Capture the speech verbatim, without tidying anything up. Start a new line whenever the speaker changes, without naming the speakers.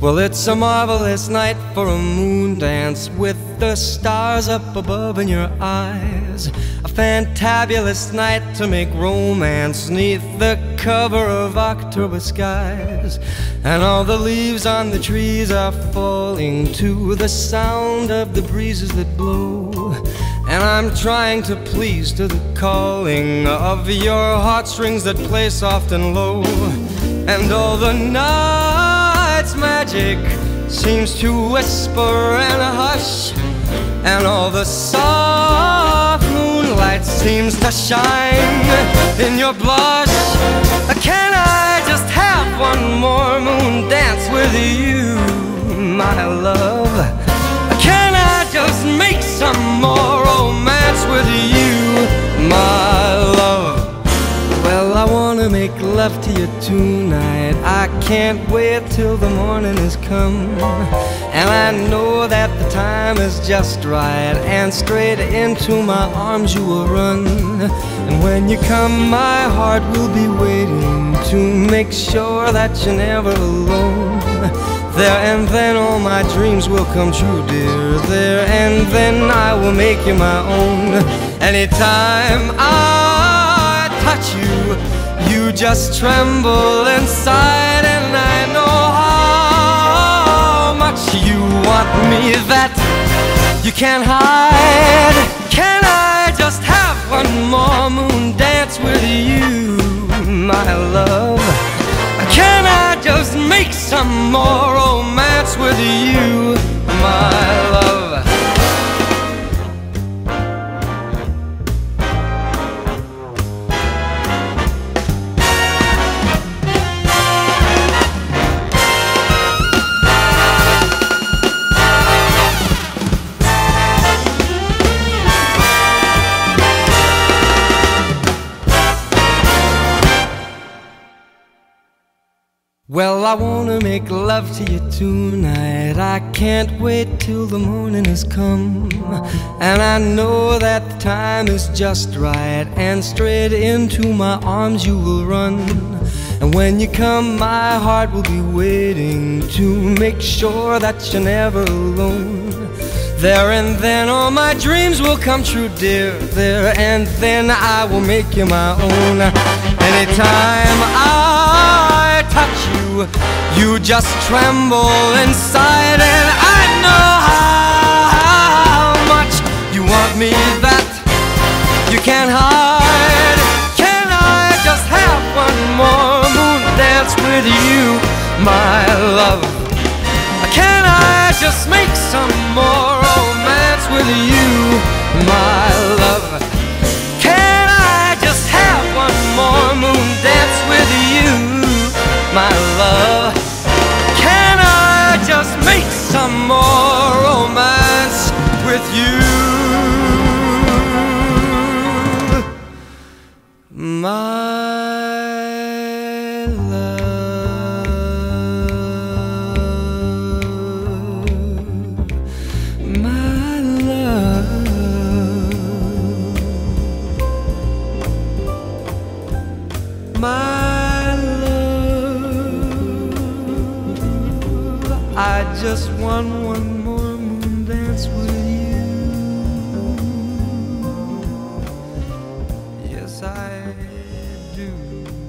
Well, it's a marvelous night for a moon dance with the stars up above in your eyes. A fantabulous night to make romance neath the cover of October skies. And all the leaves on the trees are falling to the sound of the breezes that blow. And I'm trying to please to the calling of your heartstrings that play soft and low. And all the night's magic seems to whisper and hush, and all the soft moonlight seems to shine in your blush. Can I just have one more moon dance with you, my love? Can I just make some more romance with you, my love? Well, I wanna make love to you tonight. I can't wait till the morning has come. And I know that the time is just right, and straight into my arms you will run. And when you come, my heart will be waiting to make sure that you're never alone. There and then all my dreams will come true, dear. There and then I will make you my own. Anytime I touch you, you just tremble inside, and I know how much you want me that you can't hide. Can I just have one more moon dance with you, my love? Can I just make some more romance with you, my love? Well, I wanna make love to you tonight. I can't wait till the morning has come. And I know that the time is just right, and straight into my arms you will run. And when you come, my heart will be waiting to make sure that you're never alone. There and then all my dreams will come true, dear. There and then I will make you my own. Anytime I touch you, you just tremble inside, and I know how much you want me that you can't hide. Can I just have one more moon dance with you, my love? Can I just make some more romance with you, my love? Can I just have one more moon dance with you, my love? Can I just make some more romance with you, my love? My love, my I just want one more moon dance with you. Yes, I do.